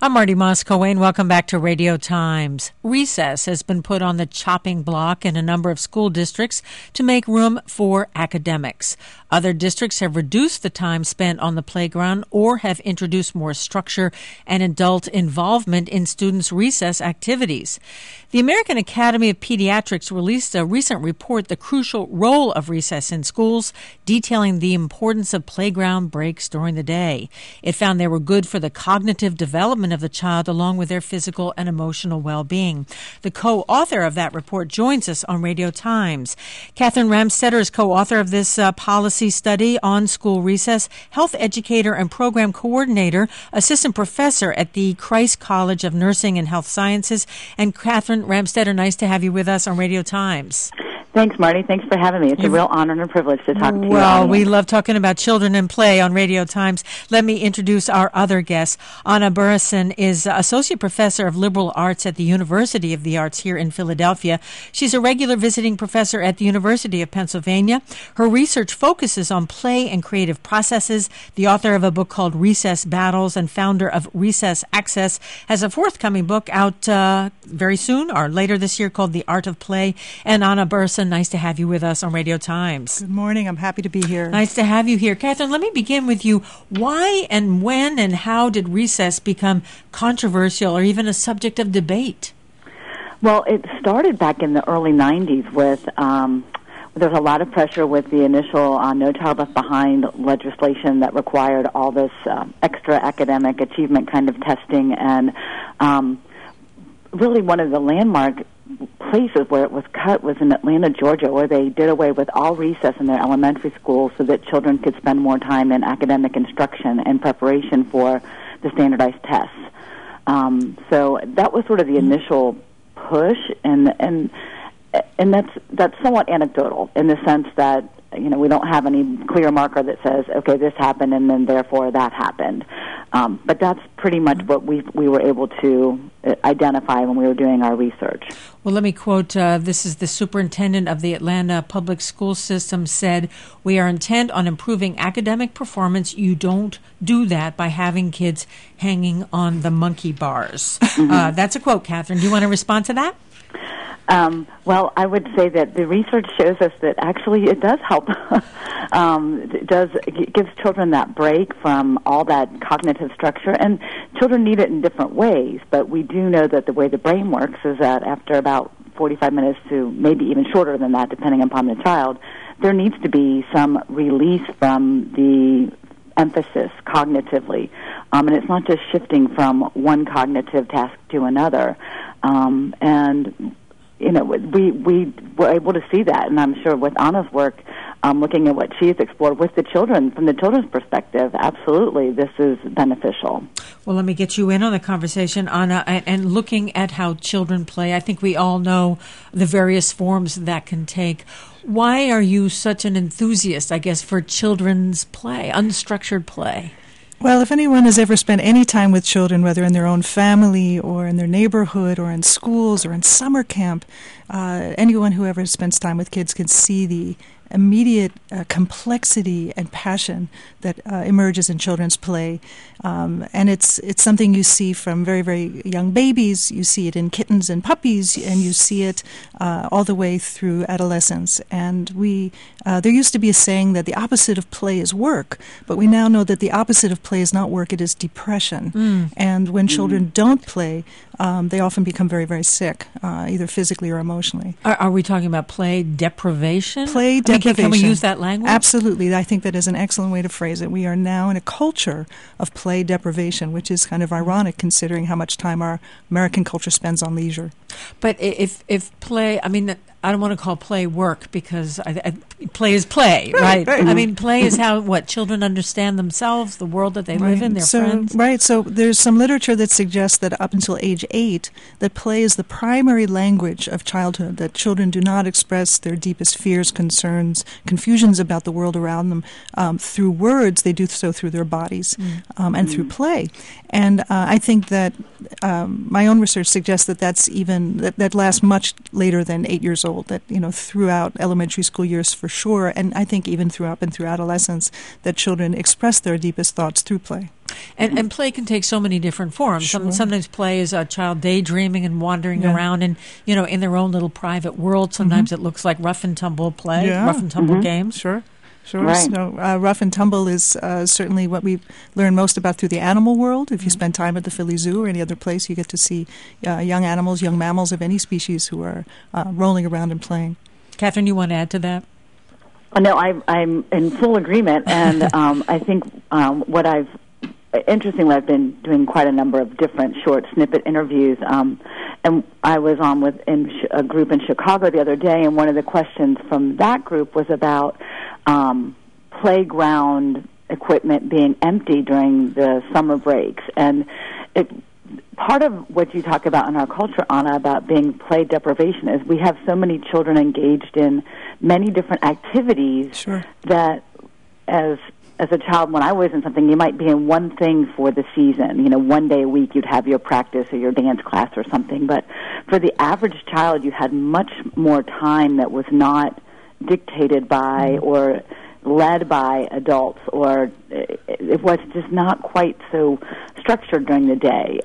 I'm Marty Moscoe. Welcome back to Radio Times. Recess has been put on the chopping block in a number of school districts to make room for academics. Other districts have reduced the time spent on the playground or have introduced more structure and adult involvement in students' recess activities. The American Academy of Pediatrics released a recent report, The Crucial Role of Recess in Schools, detailing the importance of playground breaks during the day. It found they were good for the cognitive development of the child along with their physical and emotional well-being. The co-author of that report joins us on Radio Times. Catherine Ramstetter is co-author of this policy study on school recess, health educator and program coordinator, assistant professor at the Christ College of Nursing and Health Sciences. And Catherine Ramstetter, nice to have you with us on Radio Times. Thanks, Marty. Thanks for having me. It's a real honor and a privilege to talk to you. Well, we love talking about children and play on Radio Times. Let me introduce our other guest. Anna Burrison is Associate Professor of Liberal Arts at the University of the Arts here in Philadelphia. She's a regular visiting professor at the University of Pennsylvania. Her research focuses on play and creative processes. The author of a book called Recess Battles and founder of Recess Access has a forthcoming book out very soon or later this year called The Art of Play. And Anna Burrison, nice to have you with us on Radio Times. Good morning. I'm happy to be here. Nice to have you here. Catherine, let me begin with you. Why and when and how did recess become controversial or even a subject of debate? Well, it started back in the early 90s with there was a lot of pressure with the initial No Child Left Behind legislation that required all this extra academic achievement kind of testing, and really one of the landmark places where it was cut was in Atlanta, Georgia, where they did away with all recess in their elementary schools so that children could spend more time in academic instruction and preparation for the standardized tests. So that was sort of the initial push, and that's somewhat anecdotal in the sense that we don't have any clear marker that says, okay, this happened and then therefore that happened. But that's pretty much what we were able to identify when we were doing our research. Well, let me quote, this is the superintendent of the Atlanta Public School System said, "We are intent on improving academic performance. You don't do that by having kids hanging on the monkey bars." That's a quote, Catherine. Do you want to respond to that? Well, I would say that the research shows us that actually it does help. It gives children that break from all that cognitive structure, and children need it in different ways, but we do know that the way the brain works is that after about 45 minutes to maybe even shorter than that, depending upon the child, there needs to be some release from the emphasis cognitively. And it's not just shifting from one cognitive task to another. We were able to see that, and I'm sure with Anna's work, looking at what she's explored with the children, from the children's perspective, absolutely, this is beneficial. Well, let me get you in on the conversation, Anna, and looking at how children play. I think we all know the various forms that can take. Why are you such an enthusiast, I guess, for children's play, unstructured play? Well, if anyone has ever spent any time with children, whether in their own family or in their neighborhood or in schools or in summer camp, anyone who ever spends time with kids can see the immediate complexity and passion that emerges in children's play. And it's something you see from very, very young babies. You see it in kittens and puppies, and you see it all the way through adolescence. And there used to be a saying that the opposite of play is work, but we now know that the opposite of play is not work, it is depression. And when children don't play, they often become very, very sick, either physically or emotionally. Are we talking about play deprivation? Play deprivation. Can we use that language? Absolutely. I think that is an excellent way to phrase it. We are now in a culture of play deprivation, which is kind of ironic considering how much time our American culture spends on leisure. But if play, I mean, I don't want to call play work because play is play, right? I mean, play is how, children understand themselves, the world that they live in, their friends. Right, so there's some literature that suggests that up until age 8, that play is the primary language of childhood, that children do not express their deepest fears, concerns, confusions about the world around them through words. They do so through their bodies and through play. And I think that my own research suggests that that's even, that lasts much later than 8 years old. told that, throughout elementary school years for sure, and I think even through adolescence, that children express their deepest thoughts through play. And play can take so many different forms. Sure. Sometimes play is a child daydreaming and wandering around and, in their own little private world. Sometimes it looks like rough and tumble play, rough and tumble games. Sure. Right. So rough and tumble is certainly what we learn most about through the animal world. If you spend time at the Philly Zoo or any other place, you get to see young animals, young mammals of any species who are rolling around and playing. Catherine, you want to add to that? No, I'm in full agreement, and I think interestingly, I've been doing quite a number of different short snippet interviews, and I was on with a group in Chicago the other day, and one of the questions from that group was about playground equipment being empty during the summer breaks. And part of what you talk about in our culture, Anna, about being play deprivation is we have so many children engaged in many different activities that as a child, when I was in something, you might be in one thing for the season. One day a week you'd have your practice or your dance class or something. But for the average child, you had much more time that was not dictated by or led by adults, or it was just not quite so structured during the day.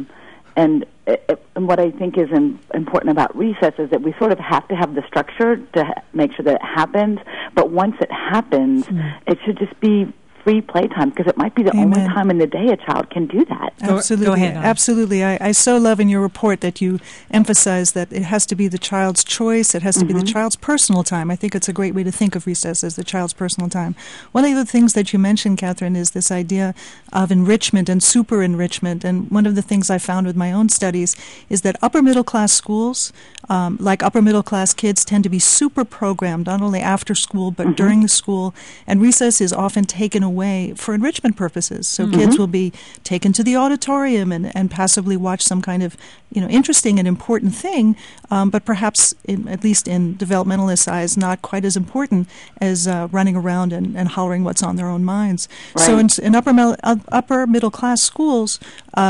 And what I think is important about recess is that we sort of have to have the structure to make sure that it happens, but once it happens, it should just be free playtime, because it might be the only time in the day a child can do that. Absolutely. Go ahead, Absolutely. I so love in your report that you emphasize that it has to be the child's choice. It has to be the child's personal time. I think it's a great way to think of recess as the child's personal time. One of the things that you mentioned, Catherine, is this idea of enrichment and super enrichment. And one of the things I found with my own studies is that upper middle class schools, like upper middle class kids, tend to be super programmed, not only after school but during the school. And recess is often taken away for enrichment purposes. So kids will be taken to the auditorium and passively watch some kind of interesting and important thing, but perhaps, at least in developmentalist eyes, not quite as important as running around and hollering what's on their own minds. Right. So in upper middle class schools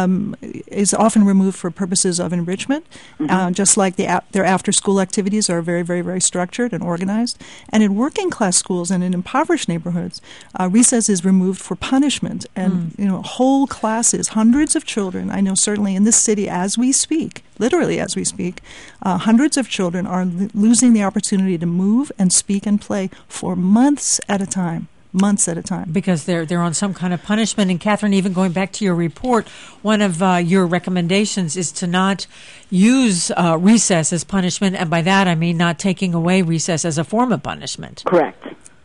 is often removed for purposes of enrichment, just like their after school activities are very, very, very structured and organized. And in working class schools and in impoverished neighborhoods, recess is removed for punishment, and whole classes, hundreds of children. I know certainly in this city, as we speak, literally as we speak, hundreds of children are losing the opportunity to move and speak and play for months at a time. Because they're on some kind of punishment. And Catherine, even going back to your report, one of your recommendations is to not use recess as punishment, and by that I mean not taking away recess as a form of punishment. Correct.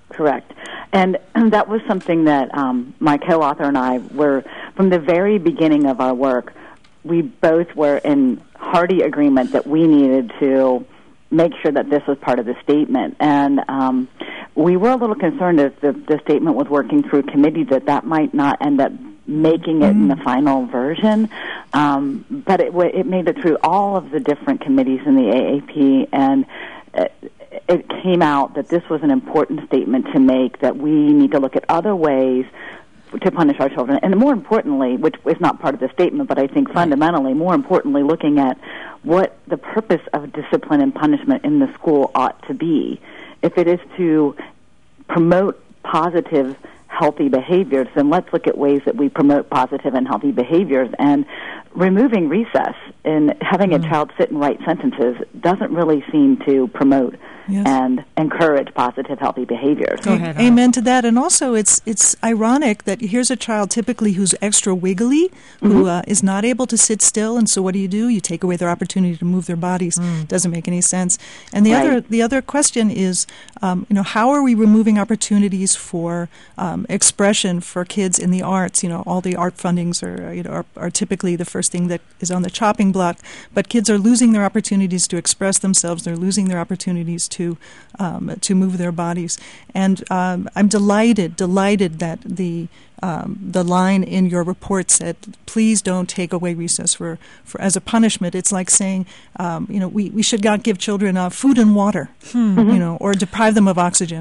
And that was something that my co-author and I were, from the very beginning of our work, we both were in hearty agreement that we needed to make sure that this was part of the statement. And we were a little concerned as the statement was working through committee that might not end up making it in the final version. But it made it through all of the different committees in the AAP, and it came out that this was an important statement to make, that we need to look at other ways to punish our children. And more importantly, which is not part of the statement, but I think fundamentally, more importantly, looking at what the purpose of discipline and punishment in the school ought to be. If it is to promote positive, healthy behaviors, then let's look at ways that we promote positive and healthy behaviors. And removing recess and having a child sit and write sentences doesn't really seem to promote and encourage positive, healthy behaviors. Go ahead, Amen to that. And also, it's ironic that here's a child typically who's extra wiggly, who is not able to sit still. And so, what do? You take away their opportunity to move their bodies. Doesn't make any sense. And the other question is, how are we removing opportunities for expression for kids in the arts? All the art fundings are typically the first thing that is on the chopping block. But kids are losing their opportunities to express themselves. They're losing their opportunities to move their bodies. And I'm delighted that the line in your report said, "Please don't take away recess for as a punishment." It's like saying, we should not give children food and water, or deprive them of oxygen.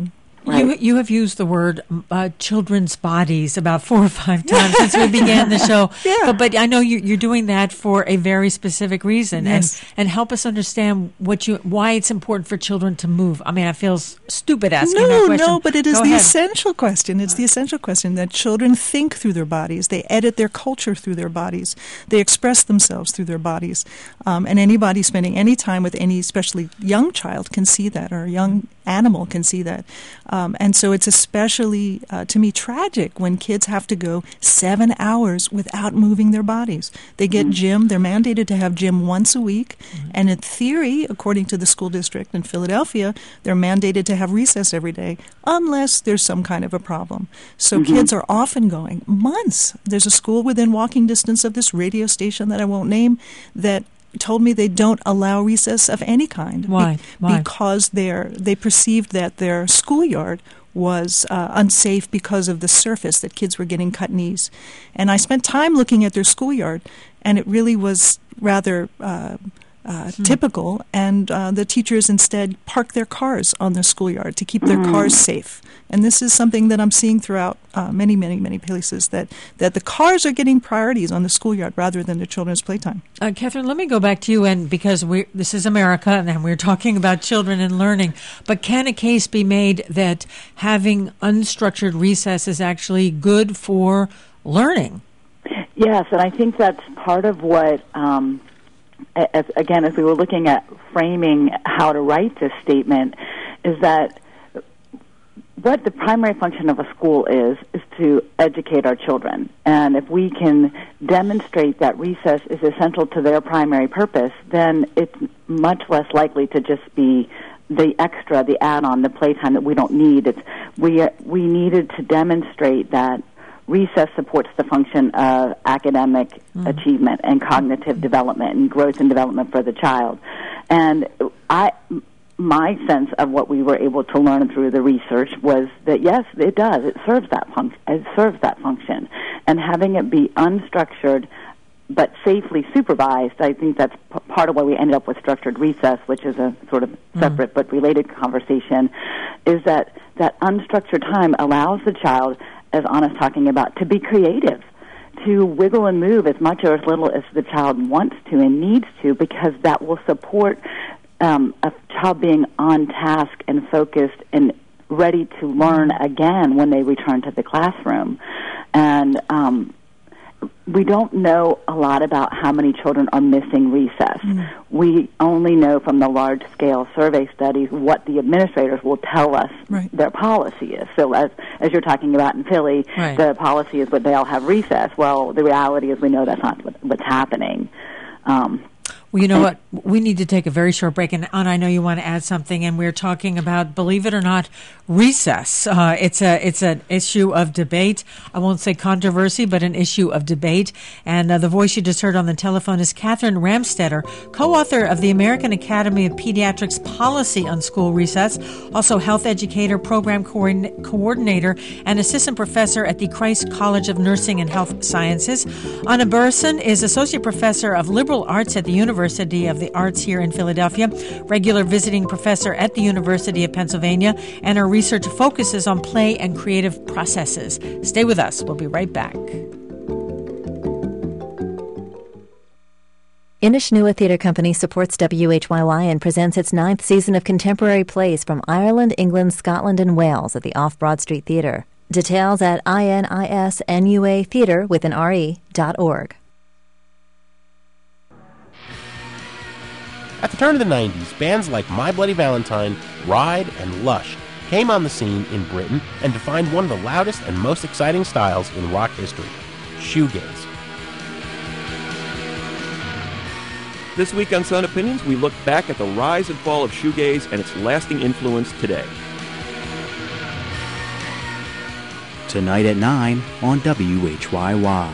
Right. You have used the word children's bodies about 4 or 5 times since we began the show. Yeah. But I know you're doing that for a very specific reason. Yes. And help us understand why it's important for children to move. I mean, I feel stupid asking that question. No, but it is Go the ahead. essential question. It's the essential question that children think through their bodies. They edit their culture through their bodies. They express themselves through their bodies. And anybody spending any time with any, especially young child, can see that, or a young animal can see that. And so it's especially, to me, tragic when kids have to go 7 hours without moving their bodies. They get gym. They're mandated to have gym once a week. And in theory, according to the school district in Philadelphia, they're mandated to have recess every day unless there's some kind of a problem. So kids are often going months. There's a school within walking distance of this radio station that I won't name that told me they don't allow recess of any kind. Why? Because they perceived that their schoolyard was unsafe because of the surface, that kids were getting cut knees. And I spent time looking at their schoolyard, and it really was rather typical, and the teachers instead park their cars on the schoolyard to keep their cars safe. And this is something that I'm seeing throughout many, many, many places, that the cars are getting priorities on the schoolyard rather than the children's playtime. Catherine, let me go back to you, and because this is America, and we're talking about children and learning, but can a case be made that having unstructured recess is actually good for learning? Yes, and I think that's part of what, as we were looking at framing how to write this statement, is that what the primary function of a school is to educate our children. And if we can demonstrate that recess is essential to their primary purpose, then it's much less likely to just be the extra, the add-on, the playtime that we don't need. We needed to demonstrate that recess supports the function of academic achievement and cognitive development and growth and development for the child. And my sense of what we were able to learn through the research was that yes, it does. It serves that function. And having it be unstructured but safely supervised, I think that's part of why we ended up with structured recess, which is a sort of separate but related conversation, is that unstructured time allows the child, as Anna's talking about, to be creative, to wiggle and move as much or as little as the child wants to and needs to, because that will support a child being on task and focused and ready to learn again when they return to the classroom. And we don't know a lot about how many children are missing recess. We only know from the large-scale survey studies what the administrators will tell us their policy is. So as you're talking about in Philly, the policy is that they all have recess. Well, the reality is we know that's not what's happening. Well, you know what? We need to take a very short break. And Anna, I know you want to add something. And we're talking about, believe it or not, recess. It's an issue of debate. I won't say controversy, but an issue of debate. And the voice you just heard on the telephone is Catherine Ramstetter, co-author of the American Academy of Pediatrics Policy on School Recess, also health educator, program coordinator, and assistant professor at the Christ College of Nursing and Health Sciences. Anna Burson is associate professor of liberal arts at the University of the Arts here in Philadelphia, regular visiting professor at the University of Pennsylvania, and her research focuses on play and creative processes. Stay with us. We'll be right back. Inishnuwa Theatre Company supports WHYY and presents its 9th season of contemporary plays from Ireland, England, Scotland, and Wales at the Off-Broad Street Theatre. Details at inisnuatheatre.org. At the turn of the 90s, bands like My Bloody Valentine, Ride, and Lush came on the scene in Britain and defined one of the loudest and most exciting styles in rock history, shoegaze. This week on Sound Opinions, we look back at the rise and fall of shoegaze and its lasting influence today. Tonight at 9 on WHYY.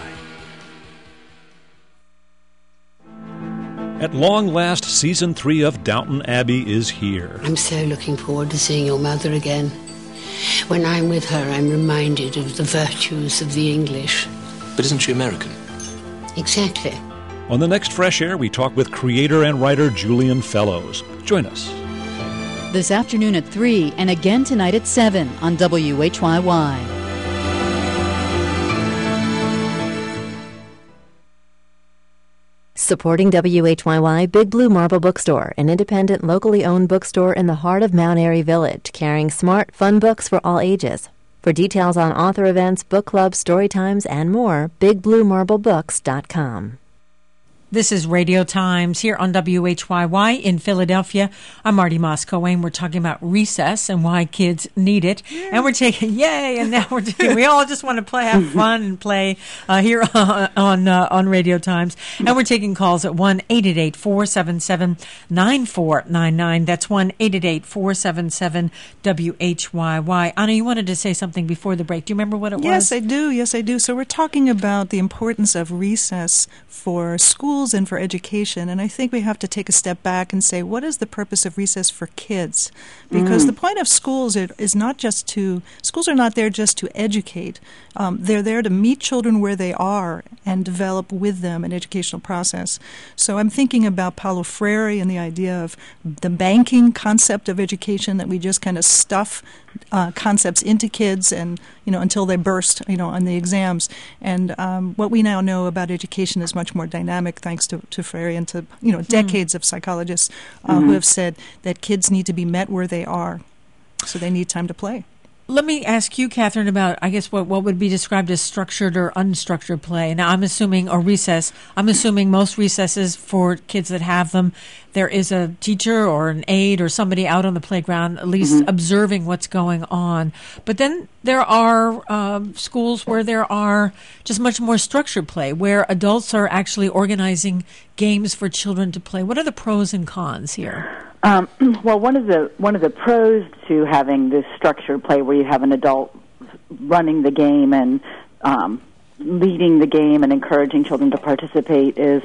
At long last, Season 3 of Downton Abbey is here. I'm so looking forward to seeing your mother again. When I'm with her, I'm reminded of the virtues of the English. But isn't she American? Exactly. On the next Fresh Air, we talk with creator and writer Julian Fellows. Join us. this afternoon at 3 and again tonight at 7 on WHYY. Supporting WHYY, Big Blue Marble Bookstore, an independent, locally owned bookstore in the heart of Mount Airy Village, carrying smart, fun books for all ages. For details on author events, book clubs, story times, and more, bigbluemarblebooks.com. This is Radio Times here on WHYY in Philadelphia. I'm Marty Moscoe-Wayne. We're talking about recess and why kids need it. Yeah. And we're taking, and now we all just want to play, have fun and play here on Radio Times. And we're taking calls at 1-888-477-9499. That's 1-888-477-WHYY. Anna, you wanted to say something before the break. Do you remember what it was? Yes, I do. So we're talking about the importance of recess for schools and for education, and I think we have to take a step back and say, what is the purpose of recess for kids? Because the point of schools is not just schools are not there just to educate. They're there to meet children where they are and develop with them an educational process. So I'm thinking about Paulo Freire and the idea of the banking concept of education, that we just kind of stuff concepts into kids and until they burst on the exams. And what we now know about education is much more dynamic, thanks to Freire and to decades of psychologists who have said that kids need to be met where they are, so they need time to play. Let me ask you, Catherine, about, I guess, what would be described as structured or unstructured play. Now, I'm assuming most recesses for kids that have them, there is a teacher or an aide or somebody out on the playground at least observing what's going on. But then there are schools where there are just much more structured play, where adults are actually organizing games for children to play. What are the pros and cons here? Well, one of the pros to having this structured play, where you have an adult running the game and leading the game and encouraging children to participate, is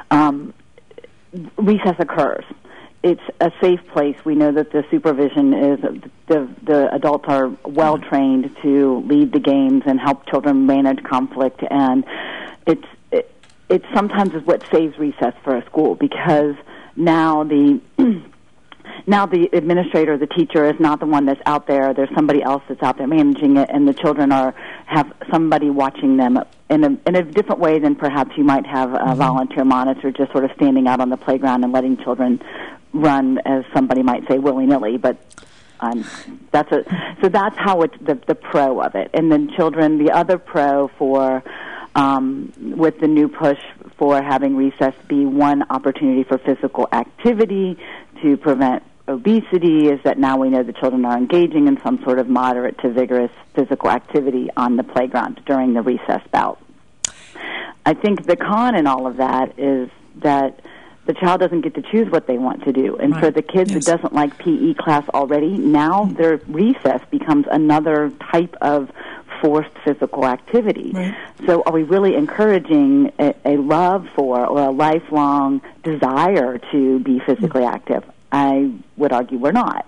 recess occurs. It's a safe place. We know that the supervision is the adults are well trained to lead the games and help children manage conflict, and it sometimes is what saves recess for a school, because now the administrator, the teacher, is not the one that's out there. There's somebody else that's out there managing it, and the children have somebody watching them in a different way than perhaps you might have a volunteer monitor just sort of standing out on the playground and letting children run, as somebody might say, willy-nilly. But that's how it's the pro of it. And then children, the other pro for with the new push for having recess be one opportunity for physical activity to prevent obesity, is that now we know the children are engaging in some sort of moderate to vigorous physical activity on the playground during the recess bout. I think the con in all of that is that the child doesn't get to choose what they want to do. And for the kids who doesn't like PE class already, now their recess becomes another type of forced physical activity. Right. So are we really encouraging a love for or a lifelong desire to be physically active? I would argue we're not.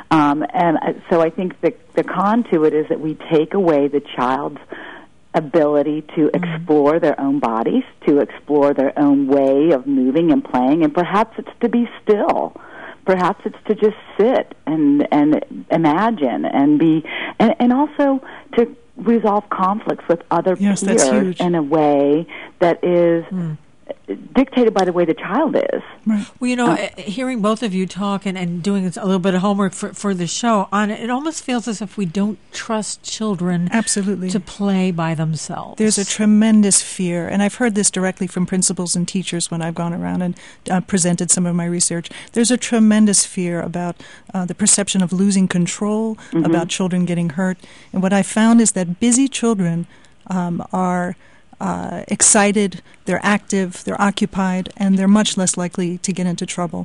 So I think the con to it is that we take away the child's ability to explore their own bodies, to explore their own way of moving and playing, and perhaps it's to be still. Perhaps it's to just sit and imagine and be, and also to resolve conflicts with other peers in a way that is dictated by the way the child is. Right. Well, hearing both of you talk and doing a little bit of homework for the show, it almost feels as if we don't trust children to play by themselves. There's a tremendous fear, and I've heard this directly from principals and teachers when I've gone around and presented some of my research. There's a tremendous fear about the perception of losing control, about children getting hurt. And what I found is that busy children are excited, they're active, they're occupied, and they're much less likely to get into trouble.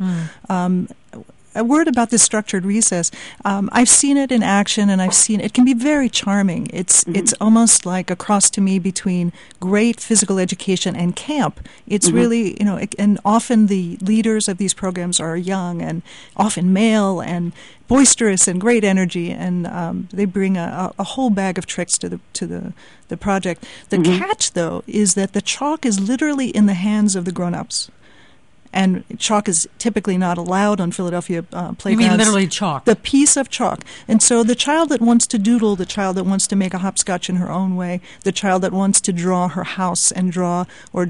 A word about this structured recess. I've seen it in action, and it can be very charming. It's almost like a cross to me between great physical education and camp. It's really, and often the leaders of these programs are young and often male and boisterous and great energy, and they bring a whole bag of tricks to the project. The catch, though, is that the chalk is literally in the hands of the grown-ups. and chalk is typically not allowed on Philadelphia playgrounds. You mean literally chalk? The piece of chalk. And so the child that wants to doodle, the child that wants to make a hopscotch in her own way, the child that wants to draw her house and draw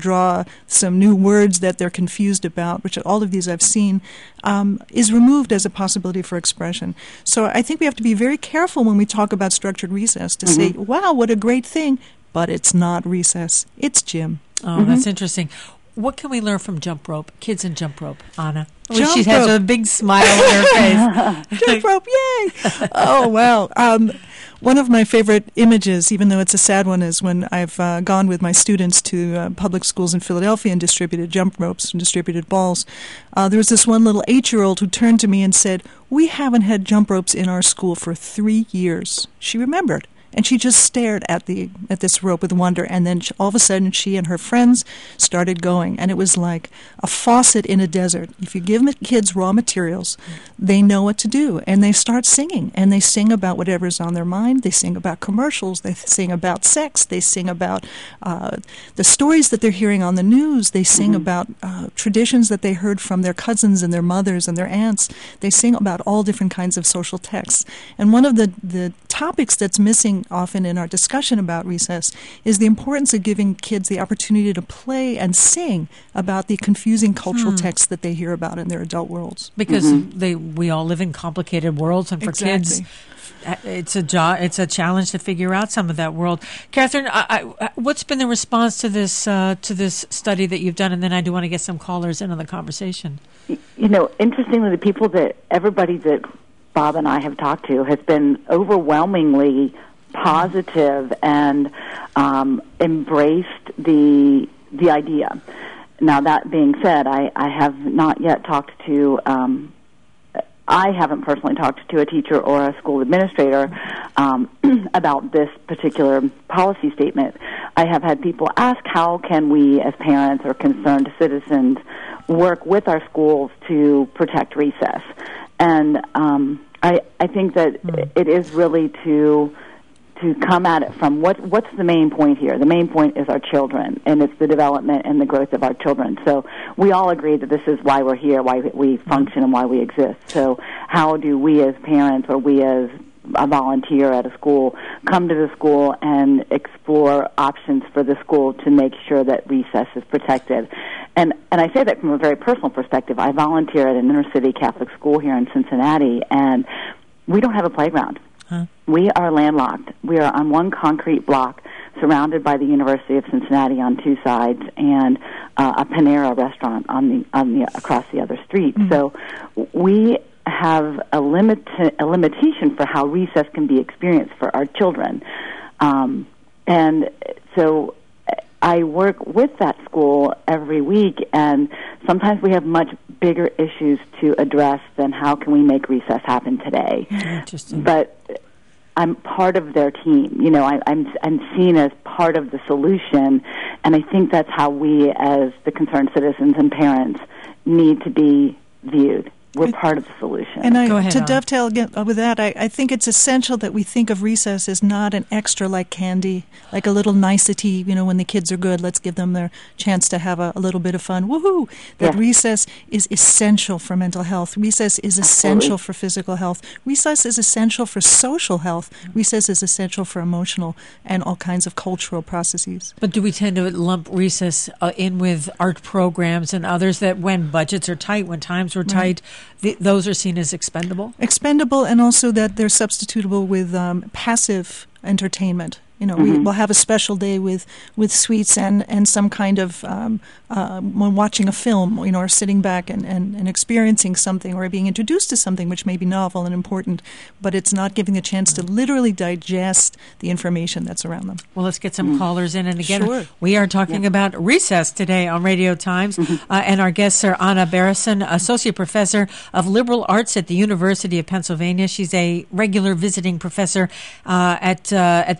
some new words that they're confused about, which all of these I've seen, is removed as a possibility for expression. So I think we have to be very careful when we talk about structured recess to say, wow, what a great thing, but it's not recess, it's gym. Oh, that's interesting. What can we learn from jump rope? Kids in jump rope, Anna. Jump she has rope. a big smile on her face. Jump rope, yay! Oh, wow. One of my favorite images, even though it's a sad one, is when I've gone with my students to public schools in Philadelphia and distributed jump ropes and distributed balls. There was this one little 8-year-old who turned to me and said, "We haven't had jump ropes in our school for 3 years." She remembered. And she just stared at this rope with wonder, and then all of a sudden she and her friends started going, and it was like a faucet in a desert. If you give kids raw materials, they know what to do, and they start singing, and they sing about whatever's on their mind. They sing about commercials. They sing about sex. They sing about the stories that they're hearing on the news. They sing about traditions that they heard from their cousins and their mothers and their aunts. They sing about all different kinds of social texts. And one of the topics that's missing often in our discussion about recess is the importance of giving kids the opportunity to play and sing about the confusing cultural texts that they hear about in their adult worlds. Because we all live in complicated worlds, and for kids, it's a challenge to figure out some of that world. Catherine, what's been the response to this study that you've done? And then I do want to get some callers in on the conversation. You know, interestingly, everybody that Bob and I have talked to has been overwhelmingly positive and embraced the idea. Now, that being said, I have not yet talked to I haven't personally talked to a teacher or a school administrator about this particular policy statement. I have had people ask, how can we as parents or concerned citizens work with our schools to protect recess? And I think that it is really to come at it from what's the main point here. The main point is our children, and it's the development and the growth of our children. So we all agree that this is why we're here, why we function, and why we exist. So how do we as parents or we as a volunteer at a school come to the school and explore options for the school to make sure that recess is protected? And I say that from a very personal perspective. I volunteer at an inner-city Catholic school here in Cincinnati, and we don't have a playground. We are landlocked. We are on one concrete block surrounded by the University of Cincinnati on two sides and a Panera restaurant on the across the other street. So we have a limitation for how recess can be experienced for our children. And so I work with that school every week, and sometimes we have much bigger issues to address than how can we make recess happen today. Interesting. But I'm part of their team. You know, I'm seen as part of the solution, and I think that's how we, as the concerned citizens and parents, need to be viewed. We're part of the solution. And Go ahead, to Anna. dovetail again with that, I think it's essential that we think of recess as not an extra like candy, like a little nicety, you know, when the kids are good, let's give them their chance to have a little bit of fun. Woohoo! That recess is essential for mental health. Recess is essential for physical health. Recess is essential for social health. Recess is essential for emotional and all kinds of cultural processes. But do we tend to lump recess in with art programs and others that when budgets are tight, when times were tight, those are seen as expendable? Expendable, and also that they're substitutable with passive entertainment. You know, we'll have a special day with sweets and some kind of when watching a film, you know, or sitting back and experiencing something or being introduced to something which may be novel and important, but it's not giving a chance to literally digest the information that's around them. Well, let's get some callers in. And again, Sure. we are talking about recess today on Radio Times, and our guests are Anna Barrison, Associate Professor of Liberal Arts at the University of Pennsylvania. She's a regular visiting professor at the University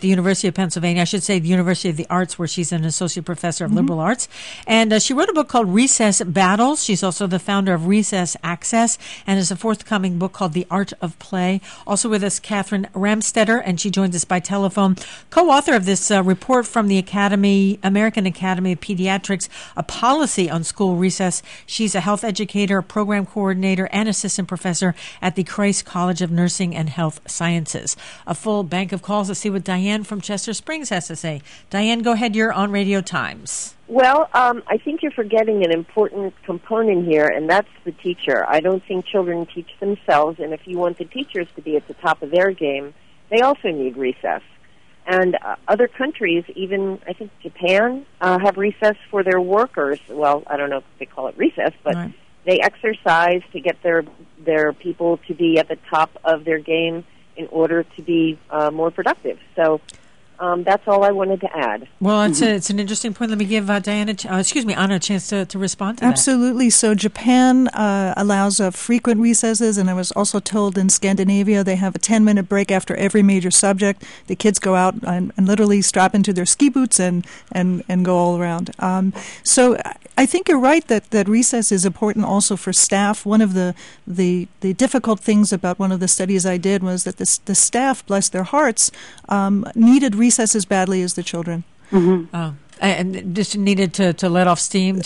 University of Pennsylvania, I should say the University of the Arts, where she's an associate professor of liberal arts. And she wrote a book called Recess Battles. She's also the founder of Recess Access, and has a forthcoming book called The Art of Play. Also with us, Catherine Ramstetter, and she joins us by telephone. Co-author of this report from the American Academy of Pediatrics, A Policy on School Recess. She's a health educator, program coordinator, and assistant professor at the Christ College of Nursing and Health Sciences. A full bank of calls to see what Diane from Chester Springs has to say. Diane, go ahead. You're on Radio Times. Well, I think you're forgetting an important component here, and that's the teacher. I don't think children teach themselves, and if you want the teachers to be at the top of their game, they also need recess. And other countries, even I think Japan, have recess for their workers. Well, I don't know if they call it recess, but they exercise to get their people to be at the top of their game in order to be more productive. So that's all I wanted to add. Well, it's an interesting point. Let me give Anna a chance to respond to that. Absolutely. So Japan allows frequent recesses, and I was also told in Scandinavia they have a 10-minute break after every major subject. The kids go out and literally strap into their ski boots and go all around. So I think you're right that recess is important also for staff. One of the difficult things about one of the studies I did was that the staff, bless their hearts, needed recess as badly as the children. And just needed to let off steam?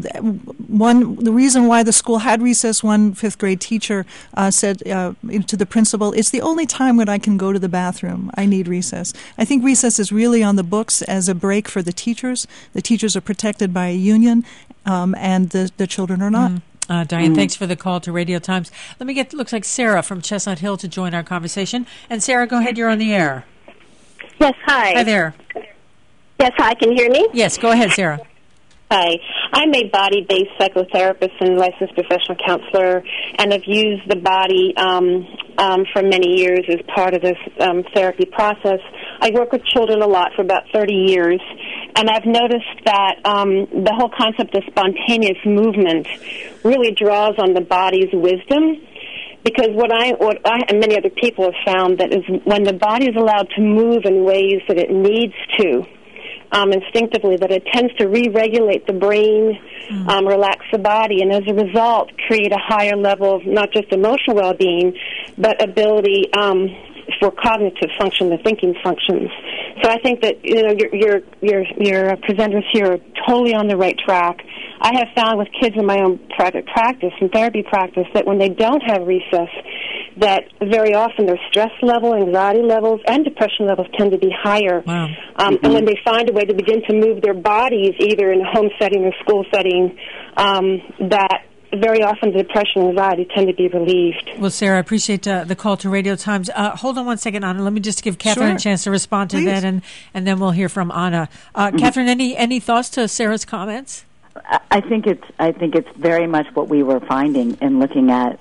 The reason why the school had recess, one fifth-grade teacher said to the principal, it's the only time when I can go to the bathroom. I need recess. I think recess is really on the books as a break for the teachers. The teachers are protected by a union, and the children are not. Diane, thanks for the call to Radio Times. Let me looks like Sarah from Chestnut Hill to join our conversation. And Sarah, go ahead, you're on the air. Yes, hi. Hi there. Yes, hi, can you hear me? Yes, go ahead, Sarah. Hi. I'm a body-based psychotherapist and licensed professional counselor, and have used the body for many years as part of this therapy process. I work with children a lot for about 30 years, and I've noticed that the whole concept of spontaneous movement really draws on the body's wisdom. Because what I and many other people have found that is when the body is allowed to move in ways that it needs to, instinctively, that it tends to re-regulate the brain, relax the body, and as a result create a higher level of not just emotional well-being, but ability for cognitive function, the thinking functions. So I think that your presenters here are totally on the right track. I have found with kids in my own private practice and therapy practice that when they don't have recess, that very often their stress level, anxiety levels, and depression levels tend to be higher. Wow. And when they find a way to begin to move their bodies, either in a home setting or school setting, that very often the depression and anxiety tend to be relieved. Well, Sarah, I appreciate the call to Radio Times. Hold on one second, Anna. Let me just give Catherine a chance to respond to that, and then we'll hear from Anna. Catherine, any thoughts to Sarah's comments? I think it's very much what we were finding in looking at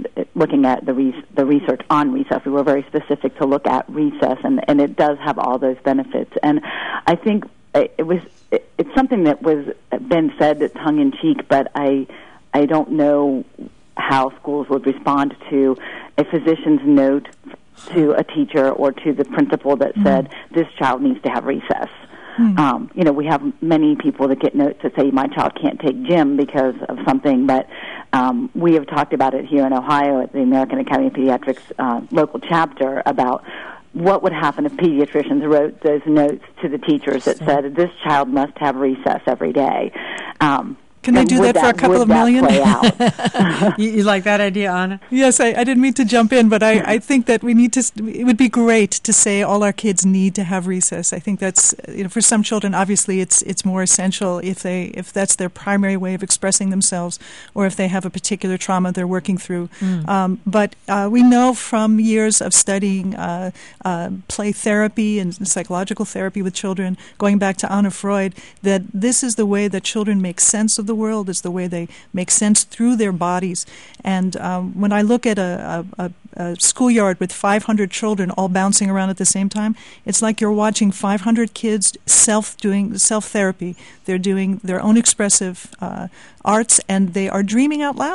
the research on recess. We were very specific to look at recess, and it does have all those benefits. And I think it's something that was been said tongue in cheek, but I don't know how schools would respond to a physician's note to a teacher or to the principal that said this child needs to have recess. We have many people that get notes that say my child can't take gym because of something, but we have talked about it here in Ohio at the American Academy of Pediatrics local chapter about what would happen if pediatricians wrote those notes to the teachers that said this child must have recess every day. Can they do that for a couple of million? You like that idea, Anna? Yes, I didn't mean to jump in, but I think that we need to. It would be great to say all our kids need to have recess. I think that's for some children, obviously, it's more essential if that's their primary way of expressing themselves, or if they have a particular trauma they're working through. But we know from years of studying play therapy and psychological therapy with children, going back to Anna Freud, that this is the way that children make sense of the world, is the way they make sense through their bodies. And when I look at a schoolyard with 500 children all bouncing around at the same time, it's like you're watching 500 kids doing self-therapy. They're doing their own expressive arts, and they are dreaming out loud.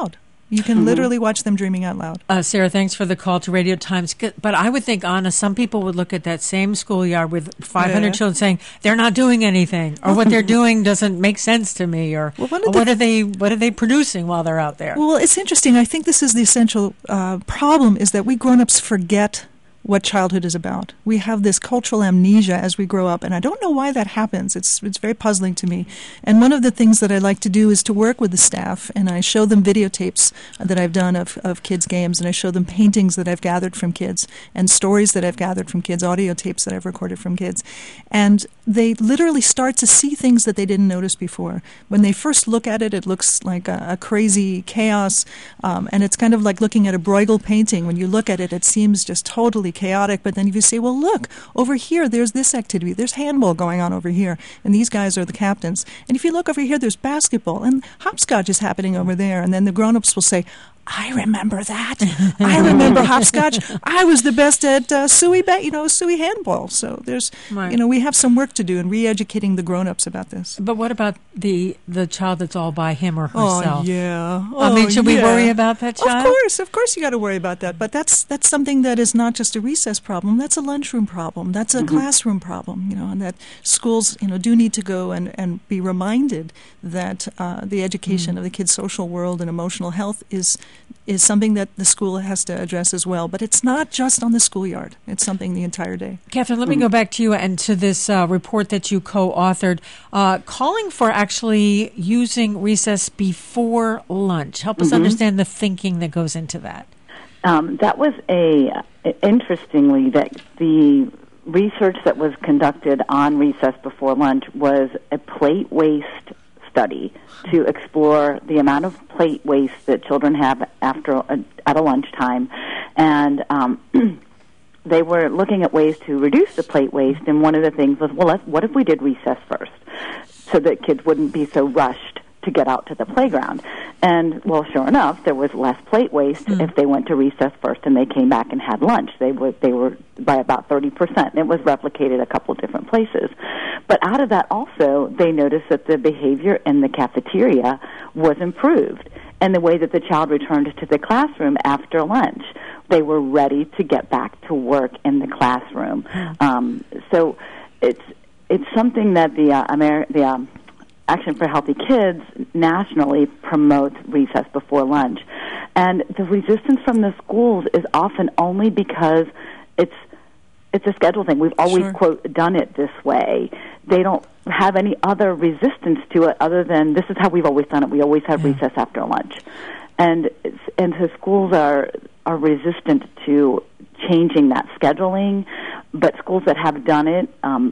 You can literally watch them dreaming out loud. Sarah, thanks for the call to Radio Times. But I would think, Anna, some people would look at that same schoolyard with 500 children saying, they're not doing anything, or what they're doing doesn't make sense to me, or what are they producing while they're out there? Well, it's interesting. I think this is the essential problem, is that we grown-ups forget what childhood is about. We have this cultural amnesia as we grow up, and I don't know why that happens. It's very puzzling to me. And one of the things that I like to do is to work with the staff, and I show them videotapes that I've done of kids' games, and I show them paintings that I've gathered from kids, and stories that I've gathered from kids, audio tapes that I've recorded from kids. And they literally start to see things that they didn't notice before. When they first look at it, it looks like a crazy chaos, and it's kind of like looking at a Bruegel painting. When you look at it, it seems just totally chaotic, but then if you say, well, look, over here, there's this activity, there's handball going on over here, and these guys are the captains. And if you look over here, there's basketball, and hopscotch is happening over there. And then the grown-ups will say, I remember that. I remember hopscotch. I was the best at suey handball. So there's, we have some work to do in re-educating the grown-ups about this. But what about the child that's all by him or herself? Oh, yeah. I mean, should we worry about that child? Of course you got to worry about that. But that's something that is not just a recess problem. That's a lunchroom problem. That's a classroom problem, and that schools, do need to go and be reminded that the education of the kids' social world and emotional health is something that the school has to address as well. But it's not just on the schoolyard. It's something the entire day. Catherine, let me go back to you and to this report that you co-authored, calling for actually using recess before lunch. Help us understand the thinking that goes into that. That was interestingly, that the research that was conducted on recess before lunch was a plate waste study to explore the amount of plate waste that children have at a lunchtime, and they were looking at ways to reduce the plate waste. And one of the things was, well, what if we did recess first, so that kids wouldn't be so rushed to get out to the playground? And, well, sure enough, there was less plate waste if they went to recess first and they came back and had lunch. They were by about 30%. It was replicated a couple different places. But out of that also, they noticed that the behavior in the cafeteria was improved, and the way that the child returned to the classroom after lunch. They were ready to get back to work in the classroom. So it's something that the Action for Healthy Kids nationally promotes recess before lunch. And the resistance from the schools is often only because it's a schedule thing. We've always, quote, done it this way. They don't have any other resistance to it other than this is how we've always done it. We always have recess after lunch. And so schools are resistant to changing that scheduling, but schools that have done it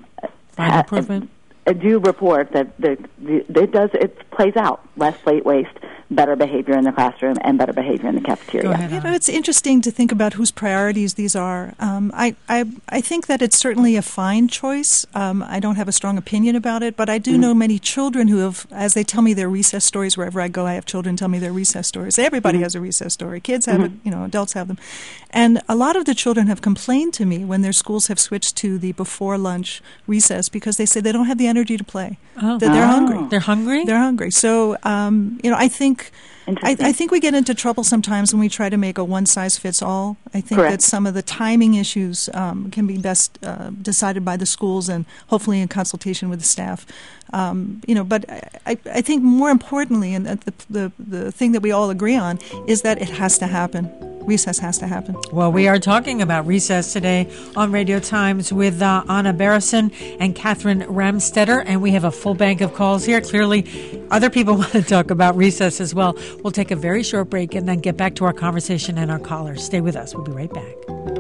do report that it plays out. Less plate waste, better behavior in the classroom, and better behavior in the cafeteria. Go ahead, it's interesting to think about whose priorities these are. I think that it's certainly a fine choice. I don't have a strong opinion about it, but I do know many children who have, as they tell me their recess stories, wherever I go, I have children tell me their recess stories. Everybody has a recess story. Kids have it, adults have them. And a lot of the children have complained to me when their schools have switched to the before lunch recess because they say they don't have the energy to play. That they're hungry. They're hungry? They're hungry. So, I think we get into trouble sometimes when we try to make a one-size-fits-all. I think that some of the timing issues can be best decided by the schools and hopefully in consultation with the staff. But I think more importantly, and the thing that we all agree on, is that it has to happen. Recess has to happen. Well, we are talking about recess today on Radio Times with Anna Barrison and Catherine Ramstetter, and we have a full bank of calls here. Clearly, other people want to talk about recess as well. We'll take a very short break and then get back to our conversation and our callers. Stay with us. We'll be right back.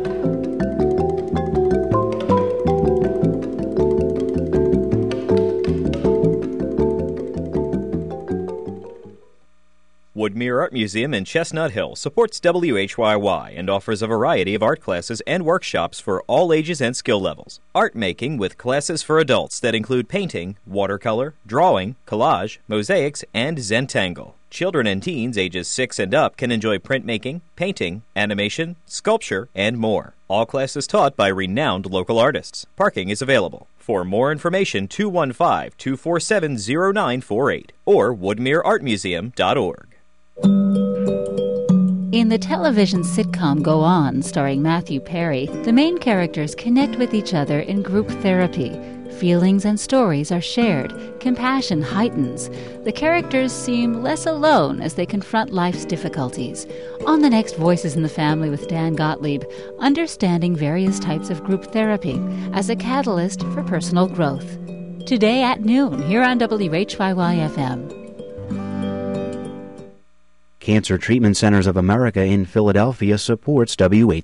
Woodmere Art Museum in Chestnut Hill supports WHYY and offers a variety of art classes and workshops for all ages and skill levels. Art making with classes for adults that include painting, watercolor, drawing, collage, mosaics, and Zentangle. Children and teens ages 6 and up can enjoy printmaking, painting, animation, sculpture, and more. All classes taught by renowned local artists. Parking is available. For more information, 215-247-0948 or woodmereartmuseum.org. In the television sitcom Go On, starring Matthew Perry, the main characters connect with each other in group therapy. Feelings and stories are shared. Compassion heightens. The characters seem less alone as they confront life's difficulties. On the next Voices in the Family with Dan Gottlieb, understanding various types of group therapy as a catalyst for personal growth. Today at noon, here on WHYY-FM. Cancer Treatment Centers of America in Philadelphia supports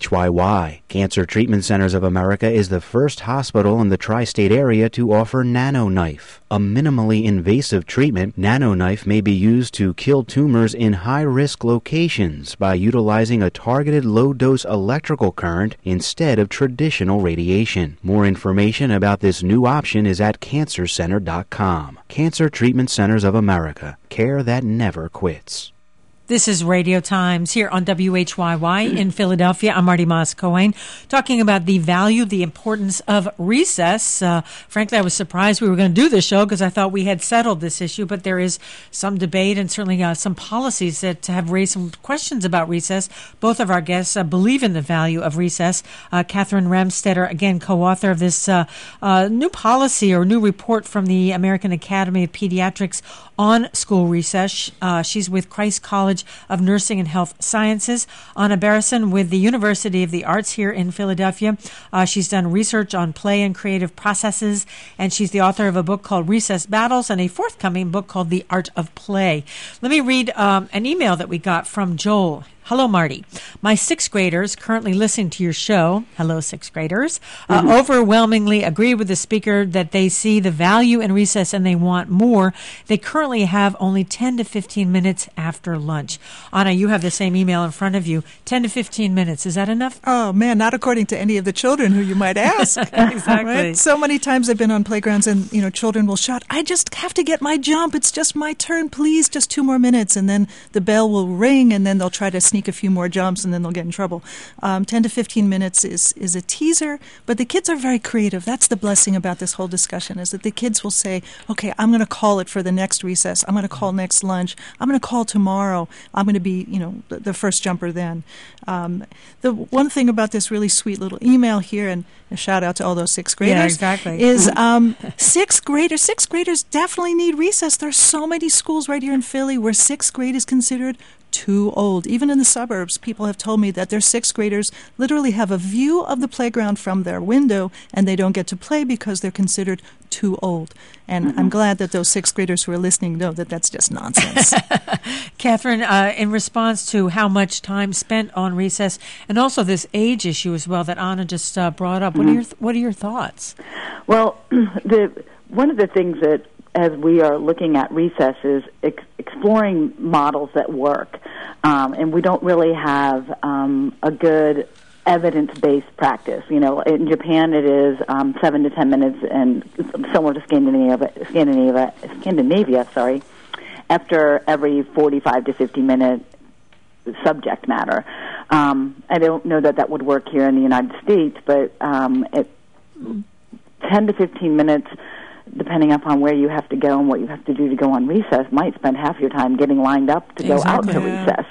WHYY. Cancer Treatment Centers of America is the first hospital in the tri-state area to offer NanoKnife. A minimally invasive treatment, NanoKnife may be used to kill tumors in high-risk locations by utilizing a targeted low-dose electrical current instead of traditional radiation. More information about this new option is at cancercenter.com. Cancer Treatment Centers of America. Care that never quits. This is Radio Times here on WHYY in Philadelphia. I'm Marty Moss-Cohen, talking about the value, the importance of recess. Frankly, I was surprised we were going to do this show because I thought we had settled this issue, but there is some debate and certainly some policies that have raised some questions about recess. Both of our guests believe in the value of recess. Catherine Remstetter, again, co-author of this new policy or new report from the American Academy of Pediatrics on school recess. She's with Christ College of Nursing and Health Sciences. Anna Barrison with the University of the Arts here in Philadelphia. She's done research on play and creative processes, and she's the author of a book called Recess Battles and a forthcoming book called The Art of Play. Let me read an email that we got from Joel. Hello, Marty. My sixth graders currently listening to your show, hello, sixth graders, overwhelmingly agree with the speaker that they see the value in recess and they want more. They currently have only 10 to 15 minutes after lunch. Anna, you have the same email in front of you. 10 to 15 minutes. Is that enough? Oh, man, not according to any of the children who you might ask. Exactly. Right? So many times I've been on playgrounds and, children will shout, I just have to get my jump. It's just my turn. Please, just 2 more minutes. And then the bell will ring and then they'll try to sneak a few more jumps and then they'll get in trouble. 10 to 15 minutes is a teaser, but the kids are very creative. That's the blessing about this whole discussion, is that the kids will say, okay, I'm going to call it for the next recess. I'm going to call next lunch. I'm going to call tomorrow. I'm going to be, the first jumper then. The one thing about this really sweet little email here, and a shout out to all those sixth graders, yeah, exactly. is sixth graders definitely need recess. There's so many schools right here in Philly where sixth grade is considered too old. Even in the suburbs, people have told me that their sixth graders literally have a view of the playground from their window and they don't get to play because they're considered too old. And I'm glad that those sixth graders who are listening know that that's just nonsense. Catherine, in response to how much time spent on recess and also this age issue as well that Anna just brought up, what are your thoughts? Well, one of the things that as we are looking at recess is exploring models that work. And we don't really have a good evidence-based practice. In Japan it is 7 to 10 minutes, and similar to Scandinavia, after every 45 to 50 minute subject matter. I don't know that would work here in the United States, but 10 to 15 minutes, depending upon where you have to go and what you have to do to go on recess, might spend half your time getting lined up to go out to recess.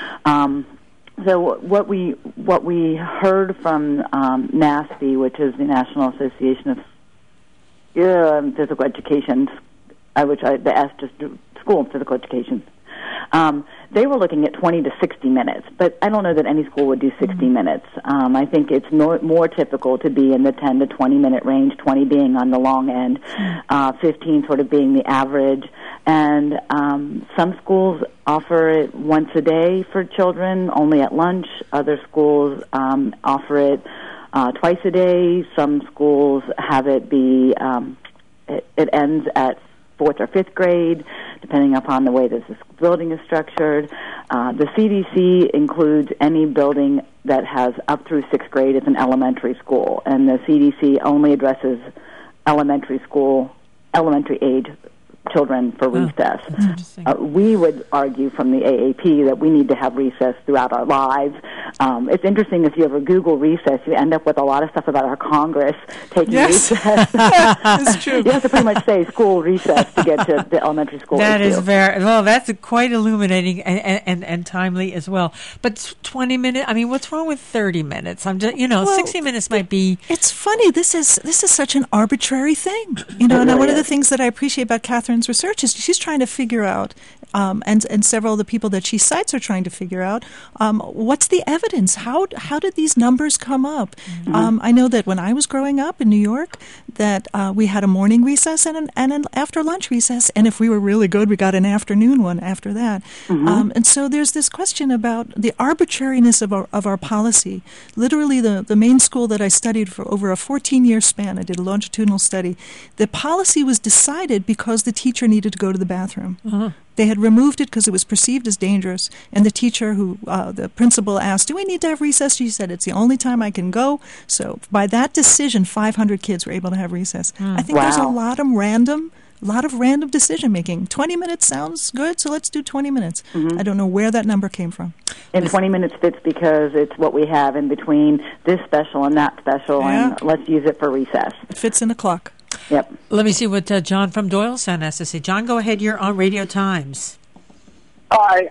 So what we heard from NASPE, which is the National Association of Physical Education, the S just School of Physical Education. They were looking at 20 to 60 minutes, but I don't know that any school would do 60 minutes. I think it's more typical to be in the 10 to 20 minute range, 20 being on the long end, 15 sort of being the average. And some schools offer it once a day for children, only at lunch. Other schools offer it twice a day. Some schools have it be, it ends at 4th or 5th grade, depending upon the way that the building is structured. The CDC includes any building that has up through 6th grade as an elementary school, and the CDC only addresses elementary age children for recess. We would argue from the AAP that we need to have recess throughout our lives. It's interesting, if you ever Google recess, you end up with a lot of stuff about our Congress taking recess. It's true. You have to pretty much say school recess to get to the elementary school. That is that's quite illuminating and timely as well. But 20 minutes, I mean, what's wrong with 30 minutes? I'm just, 60 minutes might be. It's funny. This is such an arbitrary thing, and one of the things that I appreciate about Catherine's research is she's trying to figure out, and several of the people that she cites are trying to figure out, what's the evidence? How did these numbers come up? Mm-hmm. I know that when I was growing up in New York, that we had a morning recess and an after lunch recess, and if we were really good, we got an afternoon one after that. Mm-hmm. And so there's this question about the arbitrariness of our policy. Literally, the main school that I studied for over a 14-year span, I did a longitudinal study, the policy was decided because the teacher needed to go to the bathroom. Uh-huh. They had removed it because it was perceived as dangerous, and the teacher, the principal asked, "Do we need to have recess?" She said, "It's the only time I can go." So by that decision, 500 kids were able to have recess. I think there's a lot of random decision making. 20 minutes sounds good, so let's do 20 minutes. Mm-hmm. I don't know where that number came from. And 20 minutes fits because it's what we have in between this special and that special, and let's use it for recess. It fits in the clock. Yep. Let me see what John from Doylestown has to say. John, go ahead. You're on Radio Times. Hi.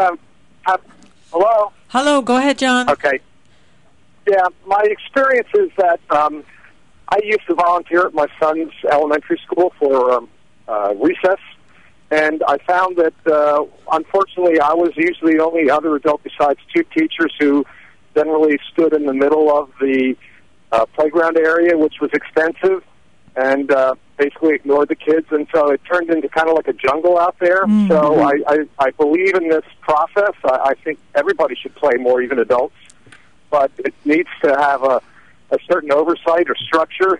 Hello? Hello. Go ahead, John. Okay. Yeah, my experience is that I used to volunteer at my son's elementary school for recess, and I found that, unfortunately, I was usually the only other adult besides two teachers who generally stood in the middle of the playground area, which was extensive, and basically ignored the kids, and so it turned into kind of like a jungle out there. Mm-hmm. So I believe in this process. I think everybody should play more, even adults, but it needs to have a certain oversight or structure.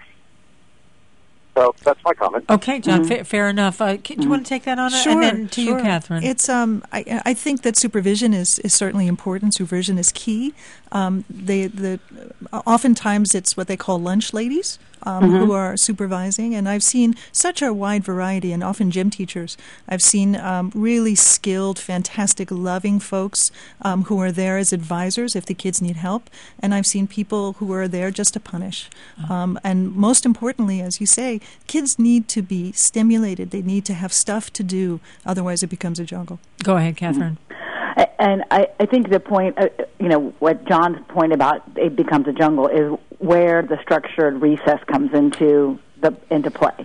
So that's my comment. Okay, John, fair enough. Do you want to take that on? Sure, and then to you, Catherine. It's I think that supervision is certainly important. Supervision is key. Oftentimes it's what they call lunch ladies who are supervising, and I've seen such a wide variety, and often gym teachers. I've seen really skilled, fantastic, loving folks who are there as advisors if the kids need help, and I've seen people who are there just to punish. And most importantly, as you say, kids need to be stimulated. They need to have stuff to do, otherwise it becomes a jungle. Go ahead, Catherine. And I think the point, what John's point about it becomes a jungle is where the structured recess comes into play.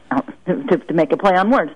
To make a play on words,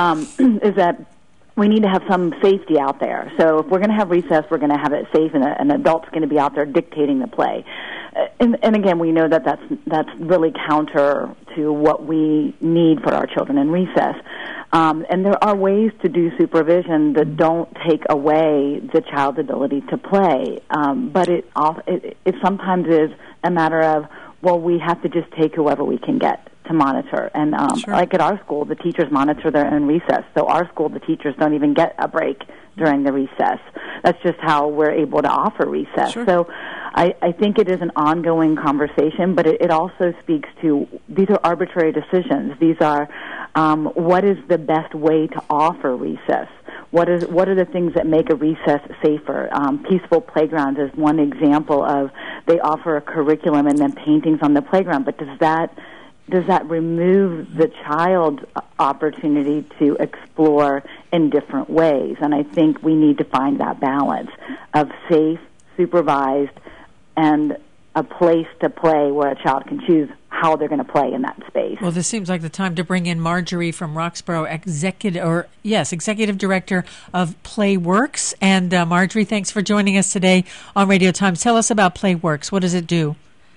is that we need to have some safety out there. So if we're going to have recess, we're going to have it safe, and an adult's going to be out there dictating the play. And again, we know that that's really counter to what we need for our children in recess. And there are ways to do supervision that don't take away the child's ability to play. But it sometimes is a matter of, well, we have to just take whoever we can get to monitor. And like at our school, the teachers monitor their own recess. So our school, the teachers don't even get a break during the recess. That's just how we're able to offer recess. Sure. So I think it is an ongoing conversation, but it also speaks to, these are arbitrary decisions. These are what is the best way to offer recess? What are the things that make a recess safer? Peaceful Playgrounds is one example of, they offer a curriculum and then paintings on the playground, but does that remove the child's opportunity to explore in different ways? And I think we need to find that balance of safe, supervised, and a place to play where a child can choose how they're going to play in that space. Well, this seems like the time to bring in Marjorie from Roxborough, Executive Director of Playworks. And Marjorie, thanks for joining us today on Radio Times. Tell us about Playworks. What does it do?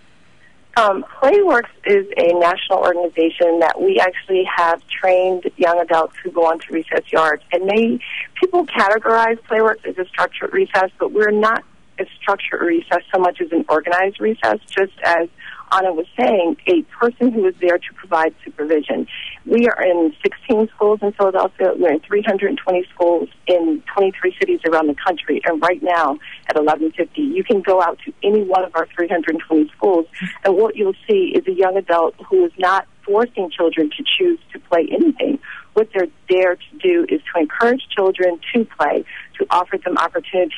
Playworks is a national organization that we actually have trained young adults who go on to recess yards. And people categorize Playworks as a structured recess, but we're not a structured recess so much as an organized recess, just as Anna was saying, a person who is there to provide supervision. We are in 16 schools in Philadelphia. We're in 320 schools in 23 cities around the country. And right now, at 11:50, you can go out to any one of our 320 schools, and what you'll see is a young adult who is not forcing children to choose to play anything. What they're there to do is to encourage children to play, to offer them opportunities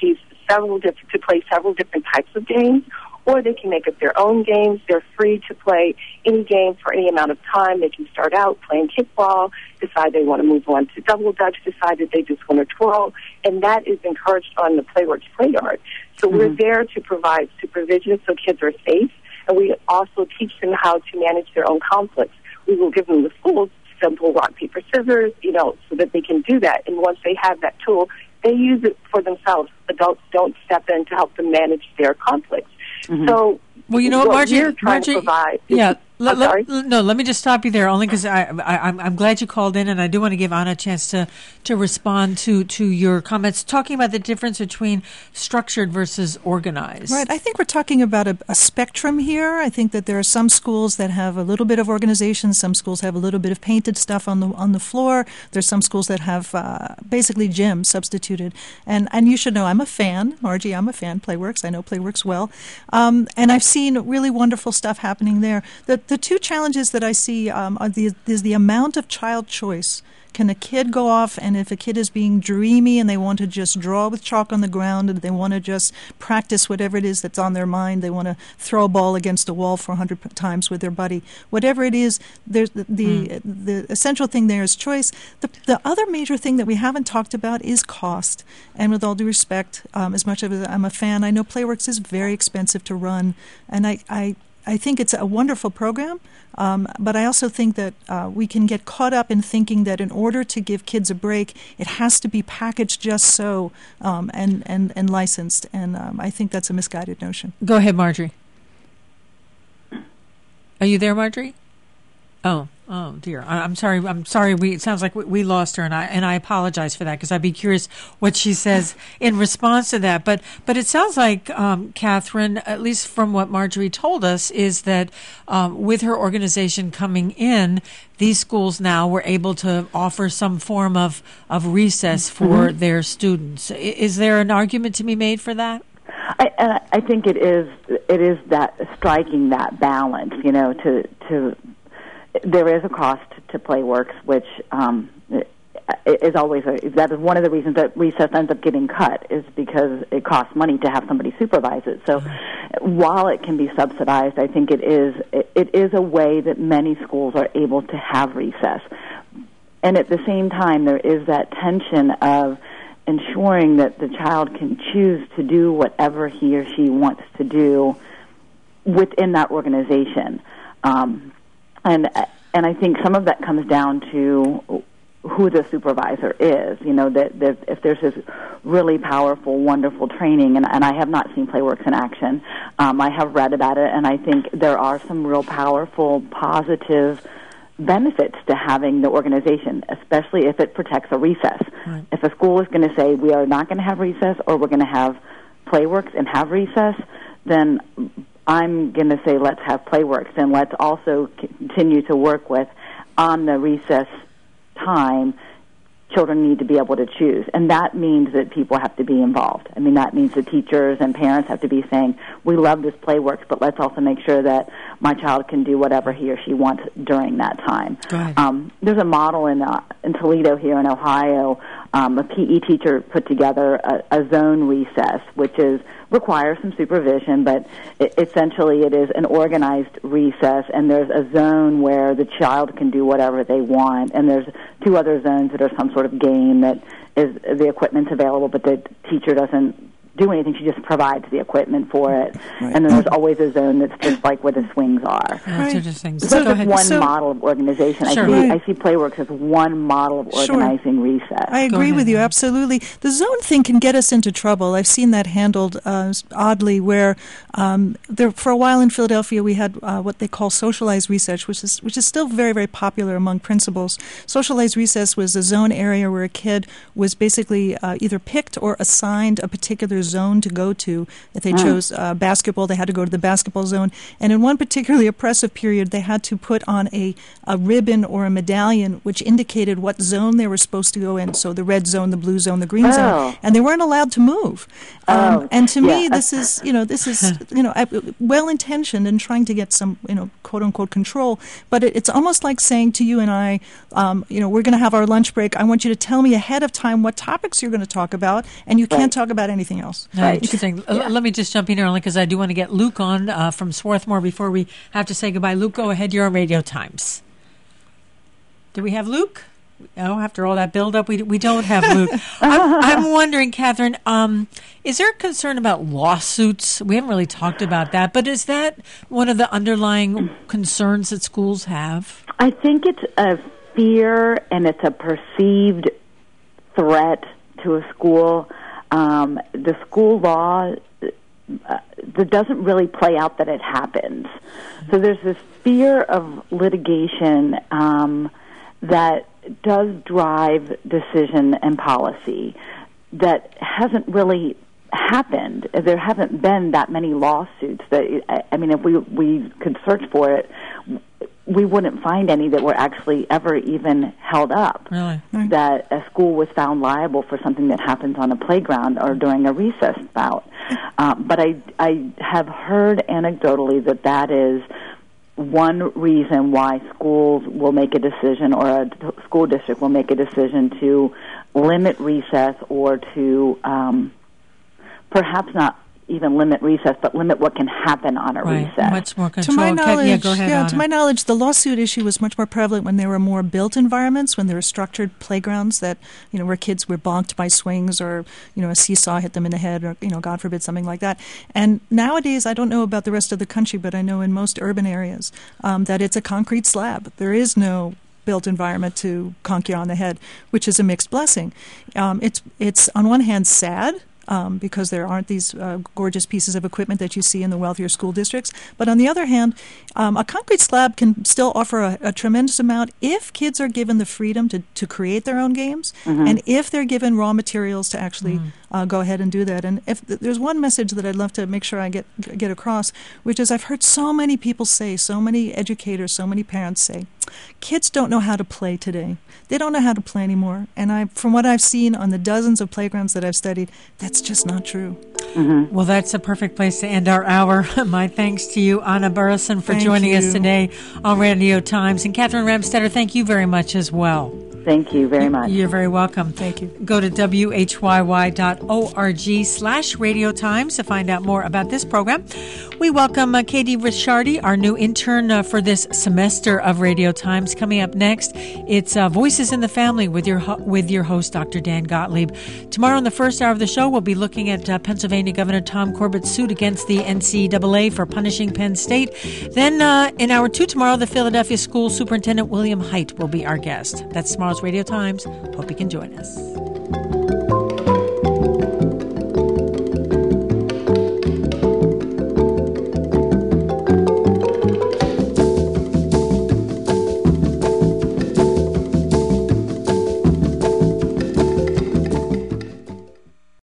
to play several different types of games, or they can make up their own games. They're free to play any game for any amount of time. They can start out playing kickball, decide they want to move on to double dutch, decide that they just want to twirl, and that is encouraged on the Playworks Play Yard. So we're there to provide supervision so kids are safe, and we also teach them how to manage their own conflicts. We will give them the tools, simple rock, paper, scissors, so that they can do that. And once they have that tool, they use it for themselves. Adults don't step in to help them manage their conflicts. So, well, you know what, Margie? Sorry? Let me just stop you there, only because I'm glad you called in, and I do want to give Anna a chance to respond to your comments, talking about the difference between structured versus organized. Right. I think we're talking about a spectrum here. I think that there are some schools that have a little bit of organization. Some schools have a little bit of painted stuff on the floor. There's some schools that have basically gym substituted. And you should know, I'm a fan, Margie. I'm a fan. Playworks. I know Playworks well, and I've seen really wonderful stuff happening there. The two challenges that I see is the amount of child choice. Can a kid go off, and if a kid is being dreamy and they want to just draw with chalk on the ground, and they want to just practice whatever it is that's on their mind, they want to throw a ball against a wall 400 times with their buddy, whatever it is, there's the essential thing there is choice. The other major thing that we haven't talked about is cost. And with all due respect, as much as I'm a fan, I know Playworks is very expensive to run, and I think it's a wonderful program, but I also think that we can get caught up in thinking that in order to give kids a break, it has to be packaged just so and licensed, and I think that's a misguided notion. Go ahead, Marjorie. Are you there, Marjorie? Oh dear. I'm sorry. It sounds like we lost her, and I apologize for that, because I'd be curious what she says in response to that. But it sounds like, Catherine, at least from what Marjorie told us, is that with her organization coming in, these schools now were able to offer some form of recess for their students. Is there an argument to be made for that? I think it is that striking that balance, to there is a cost to Playworks, which is always that is one of the reasons that recess ends up getting cut, is because it costs money to have somebody supervise it. So while it can be subsidized, I think it is a way that many schools are able to have recess. And at the same time, there is that tension of ensuring that the child can choose to do whatever he or she wants to do within that organization. And I think some of that comes down to who the supervisor is. That if there's this really powerful, wonderful training, and I have not seen Playworks in action, I have read about it, and I think there are some real powerful, positive benefits to having the organization, especially if it protects a recess. Right. If a school is going to say we are not going to have recess, or we're going to have Playworks and have recess, then I'm going to say let's have Playworks, and let's also continue to work with, on the recess time, children need to be able to choose. And that means that people have to be involved. I mean, that means the teachers and parents have to be saying, we love this Playworks, but let's also make sure that my child can do whatever he or she wants during that time. There's a model in Toledo here in Ohio. A PE teacher put together a zone recess, which requires some supervision, but essentially it is an organized recess, and there's a zone where the child can do whatever they want, and there's two other zones that are some sort of game that is the equipment's available, but the teacher doesn't do anything. She just provides the equipment for it. Right. And then there's always a zone that's just like where the swings are. That's interesting. So that's one model of organization. Sure. I see Playworks as one model of organizing recess. I agree with you, absolutely. The zone thing can get us into trouble. I've seen that handled oddly, where there, for a while in Philadelphia we had what they call socialized recess, which is still very, very popular among principals. Socialized recess was a zone area where a kid was basically either picked or assigned a particular zone to go to. If they chose basketball, they had to go to the basketball zone. And in one particularly oppressive period, they had to put on a ribbon or a medallion which indicated what zone they were supposed to go in. So the red zone, the blue zone, the green zone. And they weren't allowed to move. And to me, this is well-intentioned and trying to get some, quote-unquote control. But it's almost like saying to you and I, we're going to have our lunch break. I want you to tell me ahead of time what topics you're going to talk about, and you can't talk about anything else. else. Interesting. Let me just jump in here only because I do want to get Luke on from Swarthmore before we have to say goodbye. Luke, go ahead. You're on Radio Times. Do we have Luke? Oh, after all that build-up, we don't have Luke. I'm wondering, Catherine, is there a concern about lawsuits? We haven't really talked about that, but is that one of the underlying concerns that schools have? I think it's a fear and it's a perceived threat to a school. The school law that doesn't really play out that it happens. So there's this fear of litigation that does drive decision and policy that hasn't really happened. There haven't been that many lawsuits. I mean, if we could search for it, we wouldn't find any that were actually ever even held up. Really? That a school was found liable for something that happens on a playground or during a recess bout. But I have heard anecdotally that is one reason why schools will make a decision, or a school district will make a decision to limit recess, or to perhaps not even limit recess, but limit what can happen on a recess. Much more control. To my knowledge, go ahead, to my knowledge, the lawsuit issue was much more prevalent when there were more built environments, when there were structured playgrounds that, where kids were bonked by swings, or, a seesaw hit them in the head, or, God forbid, something like that. And nowadays, I don't know about the rest of the country, but I know in most urban areas that it's a concrete slab. There is no built environment to conk you on the head, which is a mixed blessing. It's on one hand sad, because there aren't these gorgeous pieces of equipment that you see in the wealthier school districts. But on the other hand, a concrete slab can still offer a tremendous amount if kids are given the freedom to create their own games, and if they're given raw materials to actually go ahead and do that. And if there's one message that I'd love to make sure I get across, which is I've heard so many people say, so many educators, so many parents say, kids don't know how to play today. They don't know how to play anymore. And from what I've seen on the dozens of playgrounds that I've studied, that's just not true. Well, that's a perfect place to end our hour. My thanks to you, Anna Burleson, for joining us today on Radio Times. And Catherine Ramstetter, thank you very much as well. Thank you very much. You're very welcome. Thank you. Go to whyy.org/Radio Times to find out more about this program. We welcome Katie Ricciardi, our new intern for this semester of Radio Times. Coming up next, it's Voices in the Family with your host, Dr. Dan Gottlieb. Tomorrow in the first hour of the show, we'll be looking at Pennsylvania Governor Tom Corbett's suit against the NCAA for punishing Penn State. Then in hour 2 tomorrow, the Philadelphia School Superintendent William Haidt will be our guest. That's tomorrow's Radio Times. Hope you can join us.